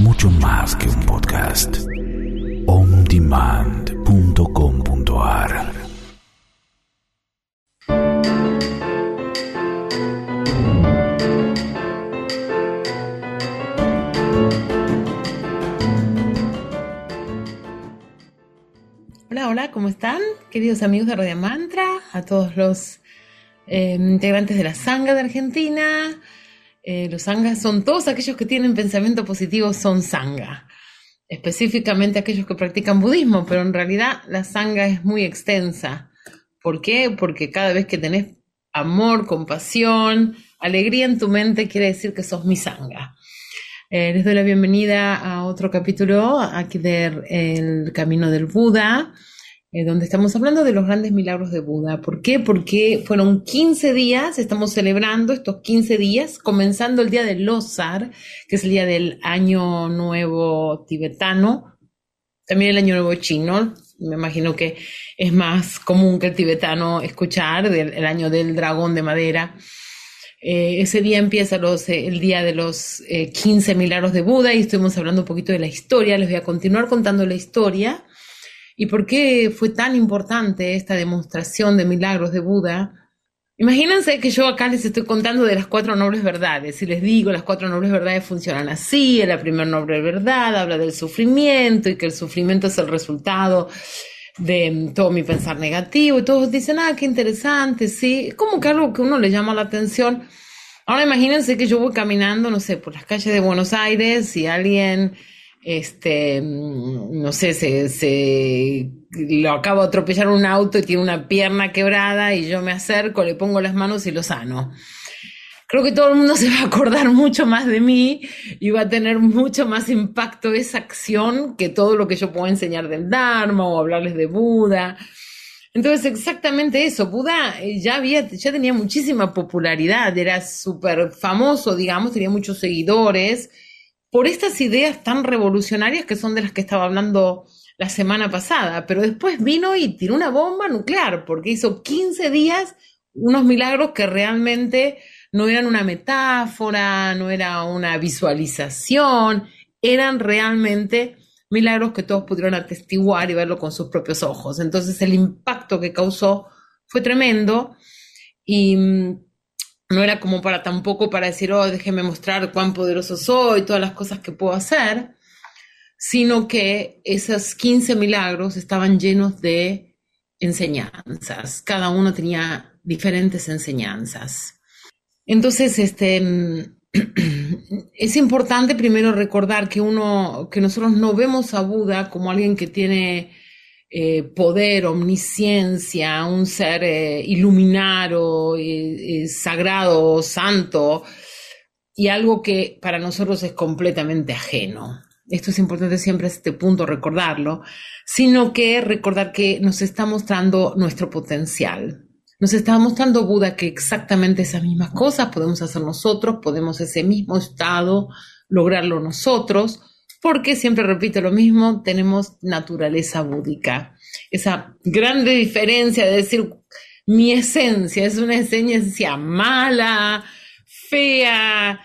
mucho más que un podcast. ondemand.com.ar. Hola, ¿cómo están? Queridos amigos de Radio Mantra, a todos los integrantes de la Sangha de Argentina. Los Sanghas son todos aquellos que tienen pensamiento positivo, son Sangha. Específicamente aquellos que practican budismo, pero en realidad la Sangha es muy extensa. ¿Por qué? Porque cada vez que tenés amor, compasión, alegría en tu mente, quiere decir que sos mi Sangha. Les doy la bienvenida a otro capítulo aquí del Camino del Buda, donde estamos hablando de los grandes milagros de Buda. ¿Por qué? Porque fueron 15 días, estamos celebrando estos 15 días, comenzando el día de Losar, que es el día del Año Nuevo tibetano, también el Año Nuevo chino. Me imagino que es más común que el tibetano escuchar el Año del Dragón de Madera. Ese día empieza el día de los 15 milagros de Buda y estuvimos hablando un poquito de la historia. Les voy a continuar contando la historia y por qué fue tan importante esta demostración de milagros de Buda. Imagínense que yo acá les estoy contando de las 4 nobles verdades y les digo, las 4 nobles verdades funcionan así. La primera noble verdad habla del sufrimiento y que el sufrimiento es el resultado de todo mi pensar negativo, y todos dicen, qué interesante, sí, como que algo que uno le llama la atención. Ahora imagínense que yo voy caminando, no sé, por las calles de Buenos Aires y alguien, no sé, lo acabo de atropellar un auto y tiene una pierna quebrada y yo me acerco, le pongo las manos y lo sano. Creo que todo el mundo se va a acordar mucho más de mí y va a tener mucho más impacto esa acción que todo lo que yo puedo enseñar del Dharma o hablarles de Buda. Entonces, exactamente eso. Buda ya tenía muchísima popularidad, era súper famoso, digamos, tenía muchos seguidores por estas ideas tan revolucionarias que son de las que estaba hablando la semana pasada. Pero después vino y tiró una bomba nuclear porque hizo 15 días unos milagros que realmente no eran una metáfora, no era una visualización, eran realmente milagros que todos pudieron atestiguar y verlo con sus propios ojos. Entonces el impacto que causó fue tremendo y no era como tampoco para decir, déjeme mostrar cuán poderoso soy, todas las cosas que puedo hacer, sino que esos 15 milagros estaban llenos de enseñanzas. Cada uno tenía diferentes enseñanzas. Entonces, es importante primero recordar que nosotros no vemos a Buda como alguien que tiene poder, omnisciencia, un ser iluminado, sagrado, santo, y algo que para nosotros es completamente ajeno. Esto es importante siempre a este punto recordarlo, sino que recordar que nos está mostrando nuestro potencial. Nos está mostrando Buda que exactamente esas mismas cosas podemos hacer nosotros, podemos ese mismo estado lograrlo nosotros, porque siempre repito lo mismo, tenemos naturaleza búdica. Esa grande diferencia de decir mi esencia es una esencia mala, fea,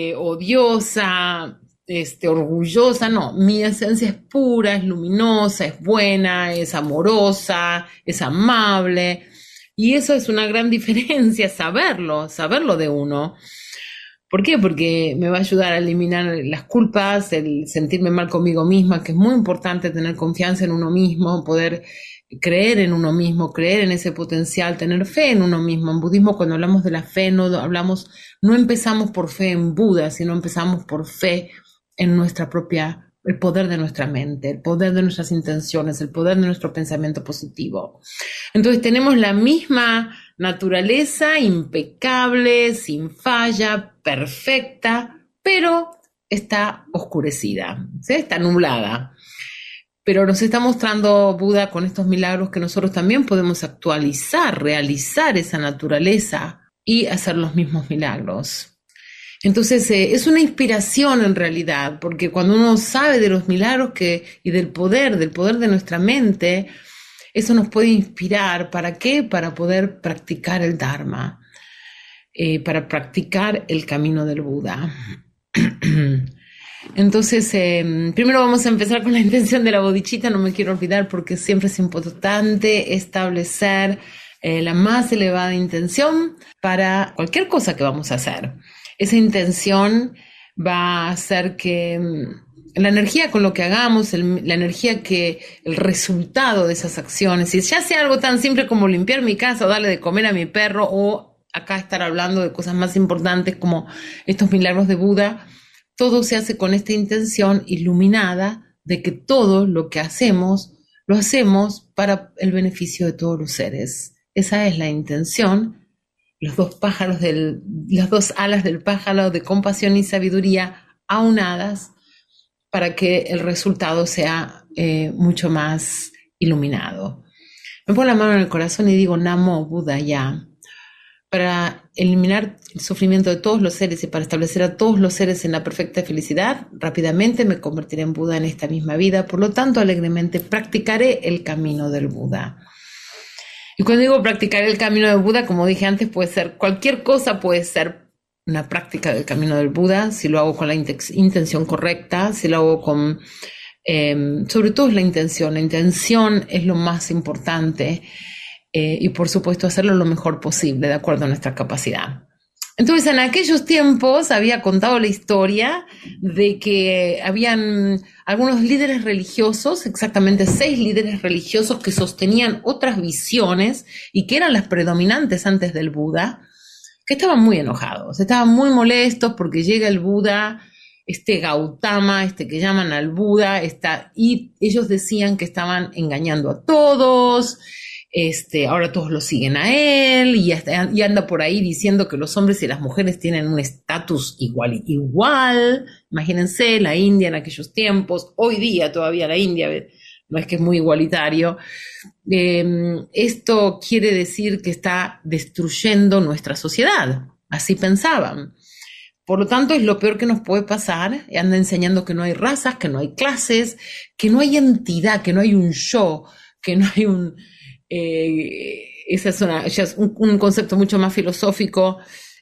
odiosa, orgullosa, no, mi esencia es pura, es luminosa, es buena, es amorosa, es amable. Y eso es una gran diferencia, saberlo de uno. ¿Por qué? Porque me va a ayudar a eliminar las culpas, el sentirme mal conmigo misma, que es muy importante tener confianza en uno mismo, poder creer en uno mismo, creer en ese potencial, tener fe en uno mismo. En budismo, cuando hablamos de la fe, no empezamos por fe en Buda, sino empezamos por fe en el poder de nuestra mente, el poder de nuestras intenciones, el poder de nuestro pensamiento positivo. Entonces tenemos la misma naturaleza, impecable, sin falla, perfecta, pero está oscurecida, ¿sí? Está nublada. Pero nos está mostrando Buda con estos milagros que nosotros también podemos actualizar, realizar esa naturaleza y hacer los mismos milagros. Entonces es una inspiración en realidad, porque cuando uno sabe de los milagros y del poder de nuestra mente, eso nos puede inspirar. ¿Para qué? Para poder practicar el Dharma, para practicar el camino del Buda. Entonces, primero vamos a empezar con la intención de la bodichita, no me quiero olvidar porque siempre es importante establecer la más elevada intención para cualquier cosa que vamos a hacer. Esa intención va a hacer que la energía con lo que hagamos, la energía que el resultado de esas acciones, y ya sea algo tan simple como limpiar mi casa o darle de comer a mi perro, o acá estar hablando de cosas más importantes como estos milagros de Buda, todo se hace con esta intención iluminada de que todo lo que hacemos, lo hacemos para el beneficio de todos los seres. Esa es la intención. Las dos alas del pájaro de compasión y sabiduría aunadas para que el resultado sea mucho más iluminado. Me pongo la mano en el corazón y digo Namo Buddhaya, para eliminar el sufrimiento de todos los seres y para establecer a todos los seres en la perfecta felicidad. Rápidamente me convertiré en Buda en esta misma vida, por lo tanto alegremente practicaré el camino del Buda. Y cuando digo practicar el camino del Buda, como dije antes, puede ser cualquier cosa, puede ser una práctica del camino del Buda, si lo hago con la intención correcta, si lo hago con, sobre todo es la intención es lo más importante, y por supuesto hacerlo lo mejor posible, de acuerdo a nuestra capacidad. Entonces, en aquellos tiempos había contado la historia de que habían algunos líderes religiosos, exactamente 6 líderes religiosos que sostenían otras visiones y que eran las predominantes antes del Buda, que estaban muy enojados, estaban muy molestos porque llega el Buda, Gautama, que llaman al Buda, y ellos decían que estaban engañando a todos. Ahora todos lo siguen a él y anda por ahí diciendo que los hombres y las mujeres tienen un estatus igual. Imagínense la India en aquellos tiempos, hoy día todavía la India no es que es muy igualitario. Esto quiere decir que está destruyendo nuestra sociedad, así pensaban. Por lo tanto, es lo peor que nos puede pasar. Anda enseñando que no hay razas, que no hay clases, que no hay entidad, que no hay un yo, que no hay un... esa es ya es un concepto mucho más filosófico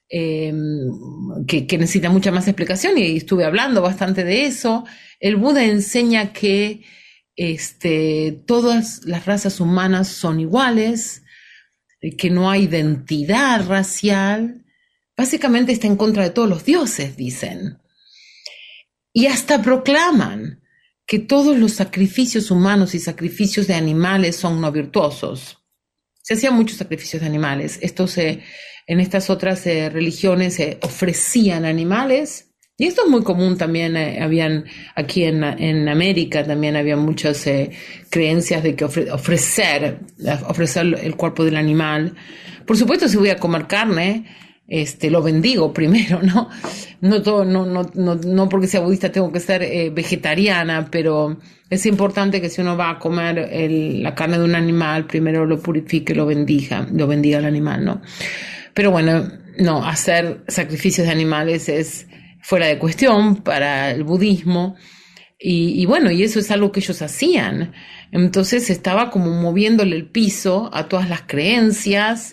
que necesita mucha más explicación, y estuve hablando bastante de eso. El Buda enseña que todas las razas humanas son iguales, que no hay identidad racial. Básicamente está en contra de todos los dioses, dicen, y hasta proclaman que todos los sacrificios humanos y sacrificios de animales son no virtuosos. Se hacían muchos sacrificios de animales. En estas otras religiones se ofrecían animales, y esto es muy común también. Habían aquí en América también había muchas creencias de que ofrecer el cuerpo del animal. Por supuesto, si voy a comer carne, lo bendigo primero, ¿no? No porque sea budista tengo que ser vegetariana, pero es importante que si uno va a comer la carne de un animal, primero lo purifique, lo bendiga al animal, ¿no? Pero bueno, no, hacer sacrificios de animales es fuera de cuestión para el budismo, y bueno, y eso es algo que ellos hacían. Entonces estaba como moviéndole el piso a todas las creencias.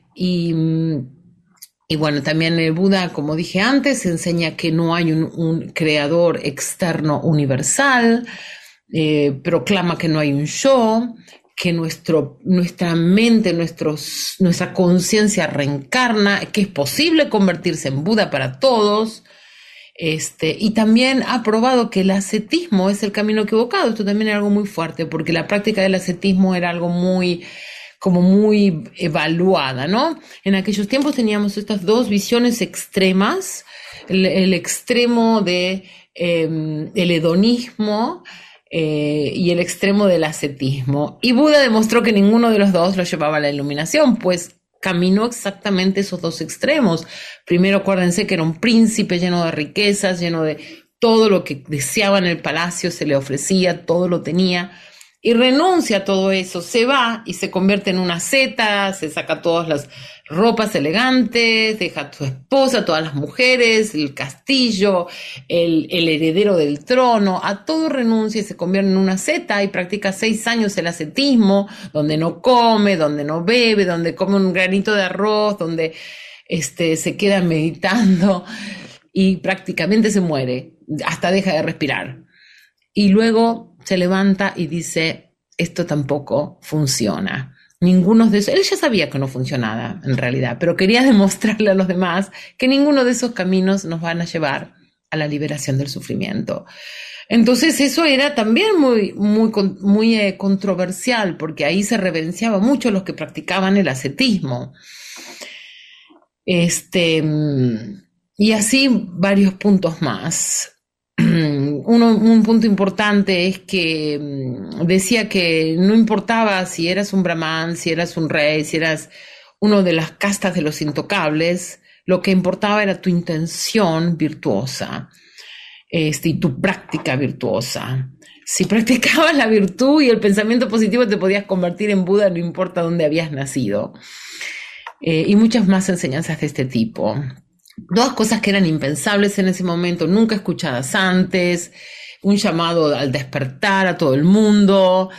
Y bueno, también el Buda, como dije antes, enseña que no hay un creador externo universal, proclama que no hay un yo, que nuestra mente, nuestra conciencia reencarna, que es posible convertirse en Buda para todos, y también ha probado que el ascetismo es el camino equivocado. Esto también era algo muy fuerte, porque la práctica del ascetismo era algo muy evaluada, ¿no? En aquellos tiempos teníamos estas dos visiones extremas, el extremo de el hedonismo y el extremo del ascetismo. Y Buda demostró que ninguno de los dos lo llevaba a la iluminación, pues caminó exactamente esos dos extremos. Primero, acuérdense que era un príncipe lleno de riquezas, lleno de todo lo que deseaba en el palacio, se le ofrecía, todo lo tenía. Y renuncia a todo eso, se va y se convierte en una asceta, se saca todas las ropas elegantes, deja a su esposa, a todas las mujeres, el castillo, el heredero del trono, a todo renuncia y se convierte en una asceta y practica 6 años el ascetismo, donde no come, donde no bebe, donde come un granito de arroz, donde se queda meditando. y prácticamente se muere, hasta deja de respirar. Y luego se levanta y dice, esto tampoco funciona. Ninguno de esos, él ya sabía que no funcionaba en realidad, pero quería demostrarle a los demás que ninguno de esos caminos nos van a llevar a la liberación del sufrimiento. Entonces eso era también muy controversial, porque ahí se reverenciaba mucho a los que practicaban el ascetismo. Y así varios puntos más. Un punto importante es que decía que no importaba si eras un brahman, si eras un rey, si eras uno de las castas de los intocables, lo que importaba era tu intención virtuosa, y tu práctica virtuosa. Si practicabas la virtud y el pensamiento positivo, te podías convertir en Buda, no importa dónde habías nacido. Y muchas más enseñanzas de este tipo. Dos cosas que eran impensables en ese momento, nunca escuchadas antes, un llamado al despertar a todo el mundo,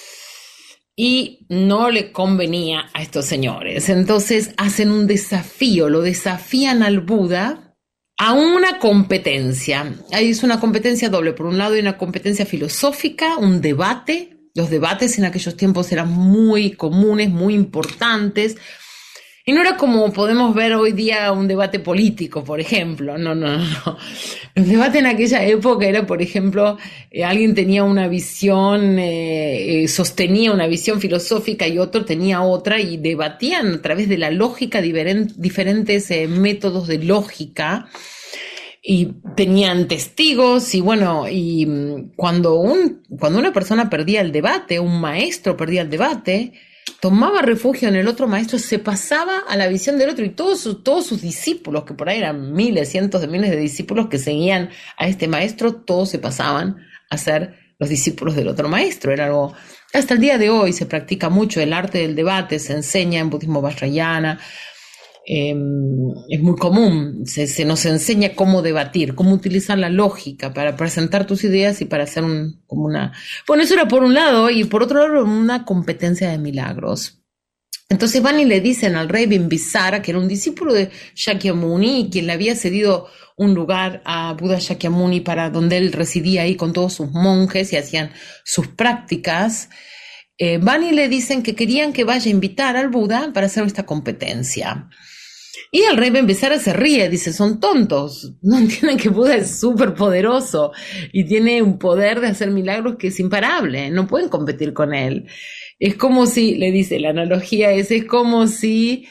y no le convenía a estos señores. Entonces hacen un desafío, lo desafían al Buda a una competencia. Ahí es una competencia doble. Por un lado hay una competencia filosófica, un debate. Los debates en aquellos tiempos eran muy comunes, muy importantes. Y no era como podemos ver hoy día un debate político, por ejemplo. No. El debate en aquella época era, por ejemplo, alguien tenía una visión, sostenía una visión filosófica y otro tenía otra, y debatían a través de la lógica diferentes métodos de lógica, y tenían testigos. Y bueno, cuando una persona perdía el debate, un maestro perdía el debate, tomaba refugio en el otro maestro, se pasaba a la visión del otro, y todos sus discípulos, que por ahí eran miles, cientos de miles de discípulos que seguían a este maestro, todos se pasaban a ser los discípulos del otro maestro. Era algo, hasta el día de hoy se practica mucho el arte del debate, se enseña en budismo vajrayana, es muy común, se nos enseña cómo debatir, cómo utilizar la lógica para presentar tus ideas y para hacer Bueno, eso era por un lado, y por otro lado una competencia de milagros. Entonces van y le dicen al rey Bimbisara, que era un discípulo de Shakyamuni, quien le había cedido un lugar a Buda Shakyamuni para donde él residía ahí con todos sus monjes y hacían sus prácticas. Van y le dicen que querían que vaya a invitar al Buda para hacer esta competencia. Y el rey Bimbisara se ríe, dice, son tontos, no entienden que Buda es súper poderoso y tiene un poder de hacer milagros que es imparable, no pueden competir con él. Es como si, le dice, la analogía es como si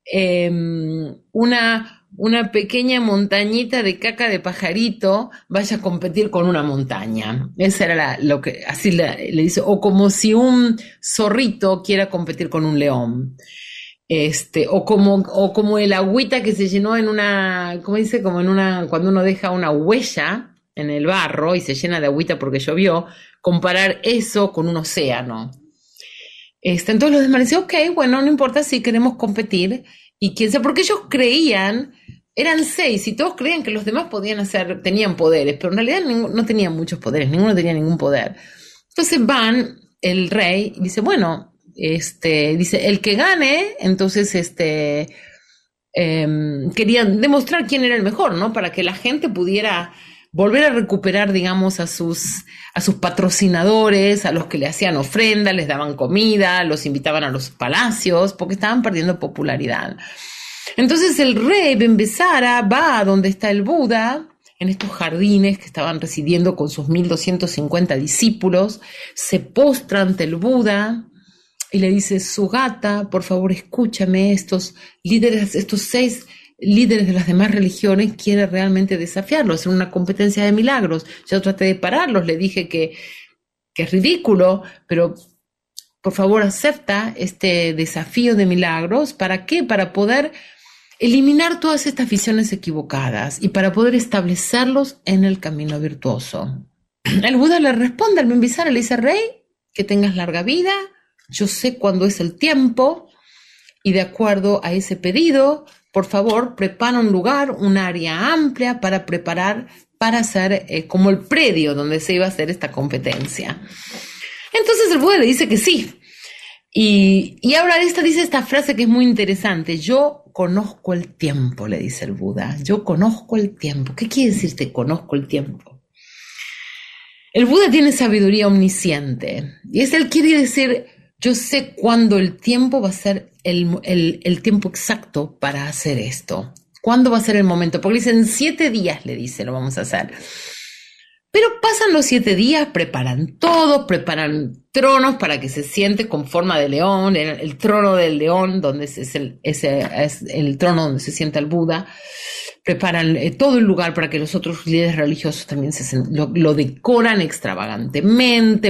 una pequeña montañita de caca de pajarito vaya a competir con una montaña. Esa era así le dice, o como si un zorrito quiera competir con un león. O como el agüita que se llenó en una, ¿cómo dice? Cuando uno deja una huella en el barro y se llena de agüita porque llovió, comparar eso con un océano. Entonces los demás decían, ok, bueno, no importa si queremos competir, y quién sabe, porque ellos creían, eran 6, y todos creían que los demás tenían poderes, pero en realidad no tenían muchos poderes, ninguno tenía ningún poder. Entonces el rey dice, bueno, dice, el que gane, entonces querían demostrar quién era el mejor, ¿no? Para que la gente pudiera volver a recuperar, digamos, a sus patrocinadores, a los que le hacían ofrenda, les daban comida, los invitaban a los palacios, porque estaban perdiendo popularidad. Entonces el rey Bimbisara va a donde está el Buda, en estos jardines que estaban residiendo con sus 1250 discípulos, se postra ante el Buda y le dice, Sugata, por favor escúchame, estos 6 líderes de las demás religiones quieren realmente desafiarlos en una competencia de milagros. Yo traté de pararlos, le dije que es ridículo, pero por favor acepta este desafío de milagros. ¿Para qué? Para poder eliminar todas estas visiones equivocadas y para poder establecerlos en el camino virtuoso. El Buda le responde al Bimbisara, le dice, rey, que tengas larga vida, yo sé cuándo es el tiempo, y de acuerdo a ese pedido, por favor, prepara un lugar, un área amplia para preparar, para hacer como el predio donde se iba a hacer esta competencia. Entonces el Buda le dice que sí. Y ahora dice esta frase que es muy interesante, yo conozco el tiempo, le dice el Buda. Yo conozco el tiempo. ¿Qué quiere decir te conozco el tiempo? El Buda tiene sabiduría omnisciente. Y él quiere decir, yo sé cuándo el tiempo va a ser el tiempo exacto para hacer esto. ¿Cuándo va a ser el momento? Porque dice, en 7 días, le dice, lo vamos a hacer. Pero pasan los 7 días, preparan todo, preparan tronos para que se siente con forma de león, el trono del león, donde es el trono donde se sienta el Buda. Preparan todo el lugar para que los otros líderes religiosos también lo decoran extravagantemente,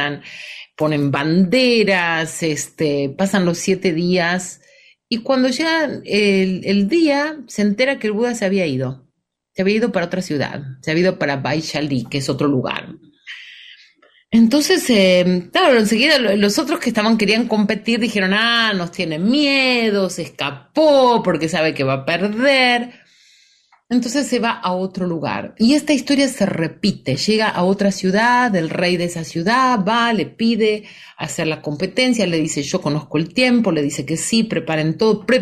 ponen banderas, pasan los 7 días, y cuando llega el día, se entera que el Buda se había ido para otra ciudad, se había ido para Vaishali, que es otro lugar. Entonces, claro, enseguida los otros que querían competir dijeron, nos tiene miedo, se escapó porque sabe que va a perder. Entonces se va a otro lugar. Y esta historia se repite, llega a otra ciudad, el rey de esa ciudad va, le pide hacer la competencia, le dice, yo conozco el tiempo, le dice que sí, preparan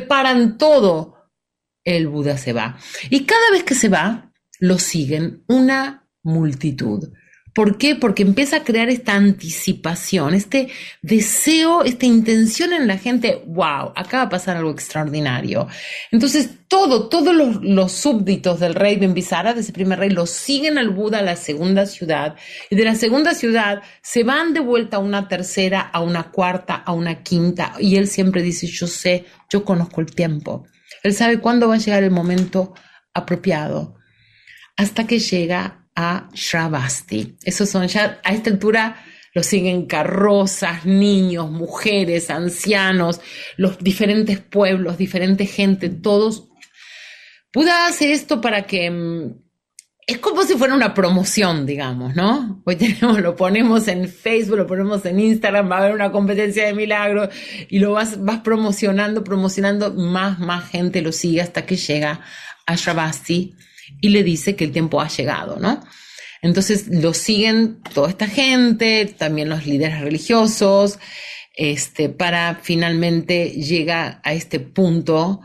todo. El Buda se va. Y cada vez que se va, lo siguen una multitud. ¿Por qué? Porque empieza a crear esta anticipación, este deseo, esta intención en la gente. ¡Wow! Acá va a pasar algo extraordinario. Entonces, todos los súbditos del rey Bimbisara, de ese primer rey, lo siguen al Buda a la segunda ciudad. Y de la segunda ciudad se van de vuelta a una tercera, a una cuarta, a una quinta. Y él siempre dice, yo conozco el tiempo. Él sabe cuándo va a llegar el momento apropiado, hasta que llega a Shravasti. Esos son ya, a esta altura, lo siguen carrozas, niños, mujeres, ancianos, los diferentes pueblos, diferente gente, todos. Buda hace esto para que, es como si fuera una promoción, digamos, ¿no? Hoy lo ponemos en Facebook, lo ponemos en Instagram, va a haber una competencia de milagros y lo vas promocionando, más gente lo sigue hasta que llega a Shravasti y le dice que el tiempo ha llegado, ¿no? Entonces lo siguen toda esta gente, también los líderes religiosos, para finalmente llegar a este punto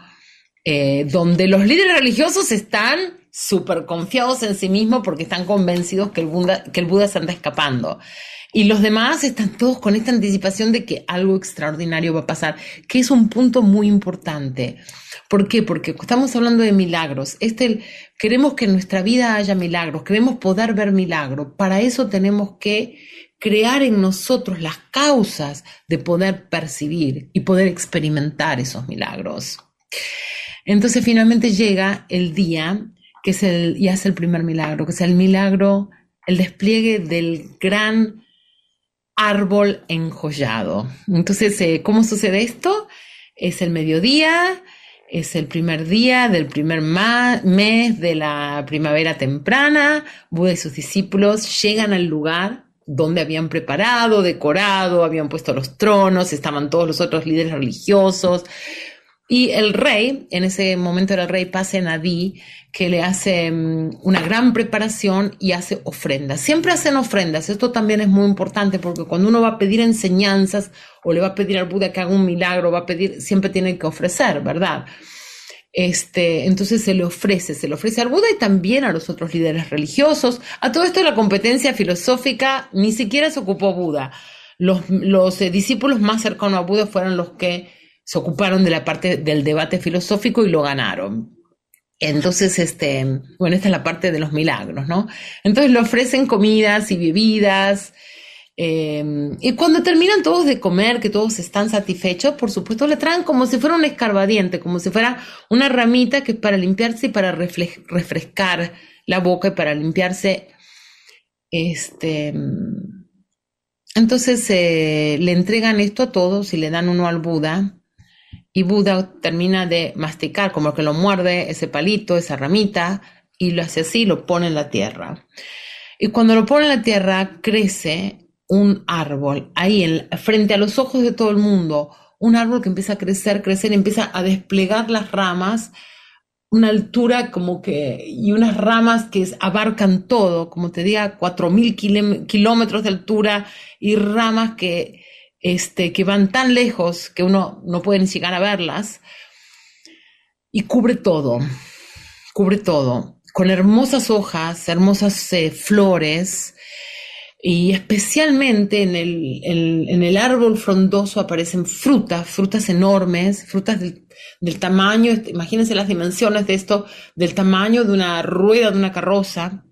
donde los líderes religiosos están súper confiados en sí mismos porque están convencidos que el Buda se anda escapando. Y los demás están todos con esta anticipación de que algo extraordinario va a pasar, que es un punto muy importante. ¿Por qué? Porque estamos hablando de milagros. Queremos que en nuestra vida haya milagros, queremos poder ver milagros. Para eso tenemos que crear en nosotros las causas de poder percibir y poder experimentar esos milagros. Entonces finalmente llega el día y hace el primer milagro, que es el milagro, el despliegue del gran árbol enjollado. Entonces, ¿cómo sucede esto? Es el mediodía, es el primer día del primer mes de la primavera temprana. Buda y sus discípulos llegan al lugar donde habían preparado, decorado, habían puesto los tronos, estaban todos los otros líderes religiosos. Y el rey, en ese momento era el rey Pasenadi, que le hace una gran preparación y hace ofrendas. Siempre hacen ofrendas. Esto también es muy importante porque cuando uno va a pedir enseñanzas o le va a pedir al Buda que haga un milagro, siempre tiene que ofrecer, ¿verdad? Entonces se le ofrece al Buda y también a los otros líderes religiosos. A todo esto la competencia filosófica ni siquiera se ocupó Buda. Los discípulos más cercanos a Buda fueron los que se ocuparon de la parte del debate filosófico y lo ganaron. Entonces, esta es la parte de los milagros, ¿no? Entonces le ofrecen comidas y bebidas, y cuando terminan todos de comer, que todos están satisfechos, por supuesto le traen como si fuera un escarbadiente, como si fuera una ramita que es para limpiarse y para refrescar la boca y para limpiarse, Entonces le entregan esto a todos y le dan uno al Buda. Y Buda termina de masticar, como que lo muerde ese palito, esa ramita, y lo hace así, lo pone en la tierra. Y cuando lo pone en la tierra, crece un árbol, ahí frente a los ojos de todo el mundo, un árbol que empieza a crecer, empieza a desplegar las ramas, una altura y unas ramas que abarcan todo, como te diga, 4.000 kilómetros de altura, y ramas que van tan lejos que uno no puede ni llegar a verlas. y cubre todo, con hermosas hojas, hermosas flores, y especialmente en el árbol frondoso aparecen frutas enormes, frutas del tamaño, imagínense las dimensiones de esto, del tamaño de una rueda de una carroza,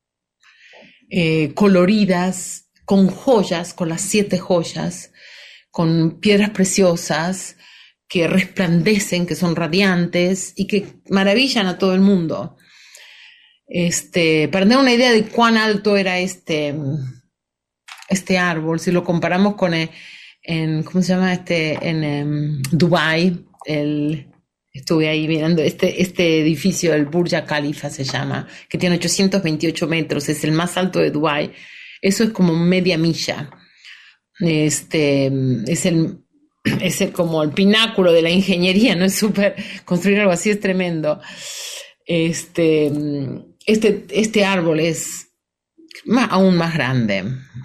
coloridas, con joyas, con las 7 joyas, con piedras preciosas que resplandecen, que son radiantes y que maravillan a todo el mundo. Para tener una idea de cuán alto era este árbol, si lo comparamos con ¿cómo se llama? En Dubái, estuve ahí mirando este edificio, el Burj Al Khalifa se llama, que tiene 828 metros, es el más alto de Dubái. Eso es como media milla. Es como el pináculo de la ingeniería, ¿no? Es construir algo así es tremendo. Este árbol es aún más grande,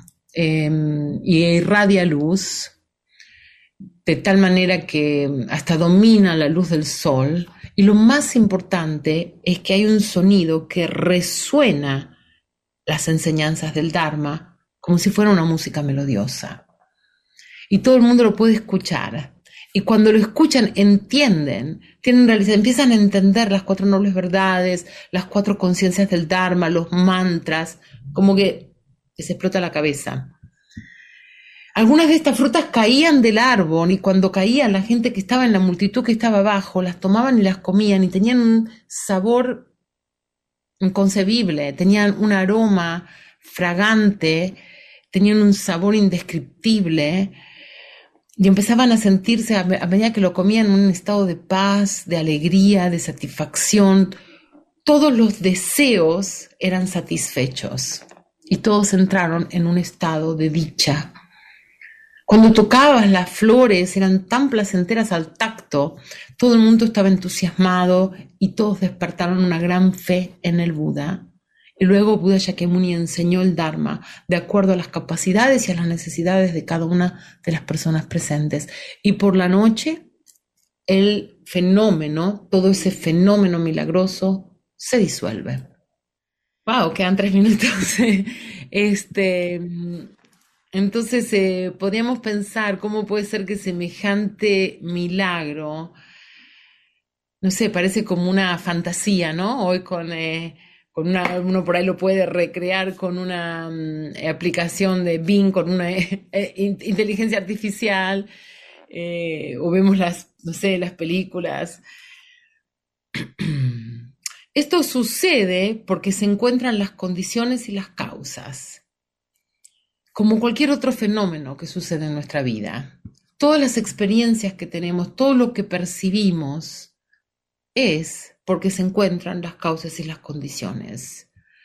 y irradia luz de tal manera que hasta domina la luz del sol, y lo más importante es que hay un sonido que resuena las enseñanzas del Dharma como si fuera una música melodiosa, y todo el mundo lo puede escuchar, y cuando lo escuchan entienden, empiezan a entender las 4 nobles verdades, las 4 conciencias del Dharma, los mantras, como que les explota la cabeza. Algunas de estas frutas caían del árbol, y cuando caían, la gente que estaba en la multitud que estaba abajo las tomaban y las comían, y tenían un sabor inconcebible, tenían un aroma fragante, tenían un sabor indescriptible, y empezaban a sentirse a medida que lo comían en un estado de paz, de alegría, de satisfacción. Todos los deseos eran satisfechos y todos entraron en un estado de dicha. Cuando tocabas las flores eran tan placenteras al tacto, todo el mundo estaba entusiasmado y todos despertaron una gran fe en el Buda. Y luego Buda Shakyamuni enseñó el Dharma de acuerdo a las capacidades y a las necesidades de cada una de las personas presentes. Y por la noche, el fenómeno, todo ese fenómeno milagroso, se disuelve. Wow, quedan 3 minutos. Entonces, podríamos pensar cómo puede ser que semejante milagro, no sé, parece como una fantasía, ¿no? Hoy uno por ahí lo puede recrear con una aplicación de Bing, con una inteligencia artificial, o vemos no sé, las películas. Esto sucede porque se encuentran las condiciones y las causas, como cualquier otro fenómeno que sucede en nuestra vida. Todas las experiencias que tenemos, todo lo que percibimos, es porque se encuentran las causas y las condiciones.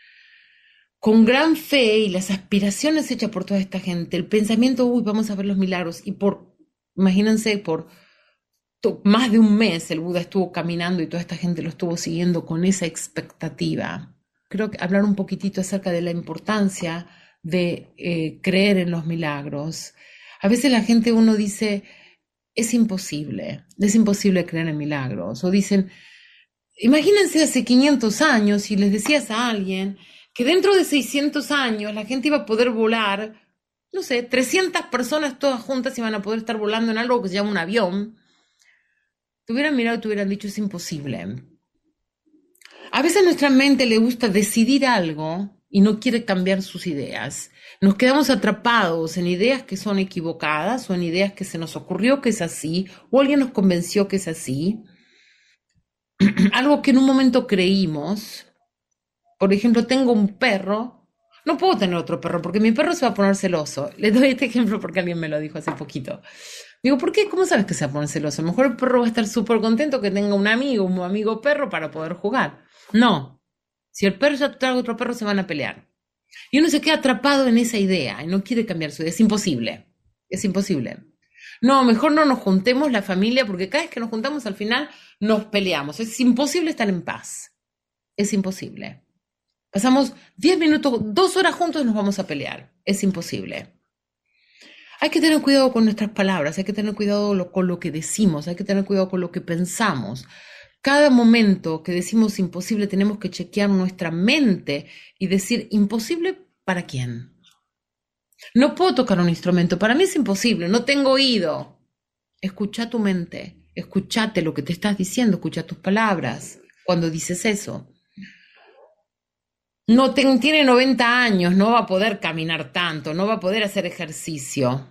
Con gran fe y las aspiraciones hechas por toda esta gente, el pensamiento, vamos a ver los milagros, y imagínense, por más de un mes el Buda estuvo caminando y toda esta gente lo estuvo siguiendo con esa expectativa. Creo que hablar un poquitito acerca de la importancia de creer en los milagros. A veces la gente, uno dice, es imposible creer en milagros, o dicen, imagínense hace 500 años y les decías a alguien que dentro de 600 años la gente iba a poder volar, no sé, 300 personas todas juntas iban a poder estar volando en algo que se llama un avión. Te hubieran mirado y te hubieran dicho, es imposible. A veces a nuestra mente le gusta decidir algo y no quiere cambiar sus ideas. Nos quedamos atrapados en ideas que son equivocadas, o en ideas que se nos ocurrió que es así, o alguien nos convenció que es así. Algo que en un momento creímos. Por ejemplo, tengo un perro, no puedo tener otro perro porque mi perro se va a poner celoso. Les doy este ejemplo porque alguien me lo dijo hace poquito. Digo, ¿por qué? ¿Cómo sabes que se va a poner celoso? A lo mejor el perro va a estar súper contento que tenga un amigo perro para poder jugar. No. Si el perro ya trae otro perro, se van a pelear. Y uno se queda atrapado en esa idea y no quiere cambiar su idea. Es imposible. Es imposible. No, mejor no nos juntemos la familia, porque cada vez que nos juntamos al final nos peleamos. Es imposible estar en paz. Es imposible. Pasamos 10 minutos, 2 horas juntos y nos vamos a pelear. Es imposible. Hay que tener cuidado con nuestras palabras, hay que tener cuidado con lo que decimos, hay que tener cuidado con lo que pensamos. cada momento que decimos imposible tenemos que chequear nuestra mente y decir, ¿imposible para quién? No puedo tocar un instrumento, para mí es imposible, no tengo oído. Escucha tu mente, escúchate lo que te estás diciendo, escucha tus palabras cuando dices eso. No tiene 90 años, no va a poder caminar tanto, no va a poder hacer ejercicio.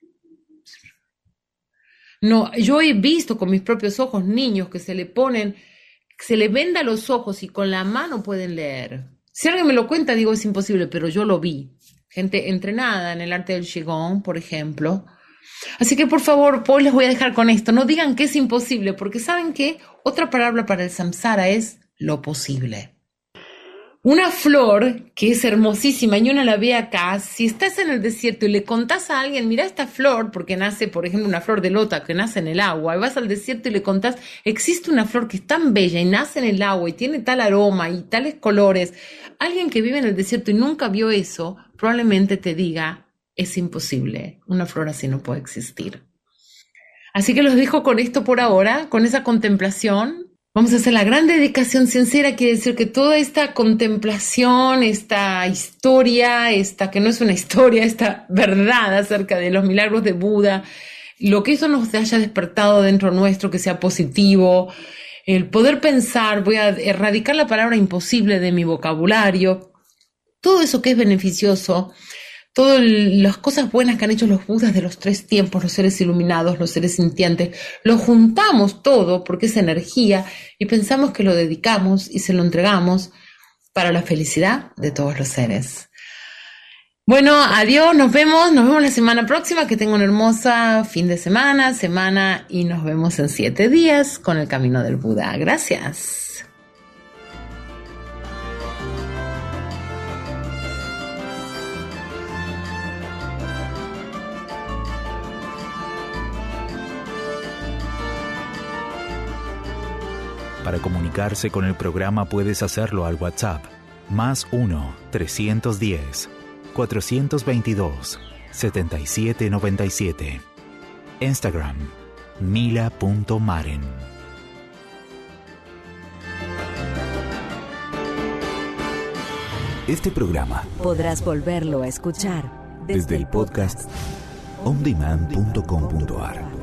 No, yo he visto con mis propios ojos niños que se le venda los ojos y con la mano pueden leer. Si alguien me lo cuenta, digo es imposible, pero yo lo vi. Gente entrenada en el arte del Qigong, por ejemplo. Así que por favor, hoy les voy a dejar con esto. No digan que es imposible, porque ¿saben qué? Otra palabra para el samsara es lo posible. Una flor que es hermosísima y uno la ve acá, si estás en el desierto y le contás a alguien, mira esta flor, porque nace, por ejemplo, una flor de lota que nace en el agua, y vas al desierto y le contás, existe una flor que es tan bella y nace en el agua y tiene tal aroma y tales colores. Alguien que vive en el desierto y nunca vio eso, probablemente te diga, es imposible, una flor así no puede existir. Así que los dejo con esto por ahora, con esa contemplación. Vamos a hacer la gran dedicación sincera, quiere decir que toda esta contemplación, esta historia, que no es una historia, esta verdad acerca de los milagros de Buda, lo que eso nos haya despertado dentro nuestro, que sea positivo, el poder pensar, voy a erradicar la palabra imposible de mi vocabulario, todo eso que es beneficioso, todas las cosas buenas que han hecho los Budas de los 3 tiempos, los seres iluminados, los seres sintientes, lo juntamos todo porque es energía y pensamos que lo dedicamos y se lo entregamos para la felicidad de todos los seres. Bueno, adiós, nos vemos la semana próxima, que tengan un hermosa fin de semana y nos vemos en 7 días con el Camino del Buda. Gracias. Para comunicarse con el programa puedes hacerlo al WhatsApp más 1-310-422-7797. Instagram mila.maren. Este programa podrás volverlo a escuchar desde el podcast ondemand.com.ar.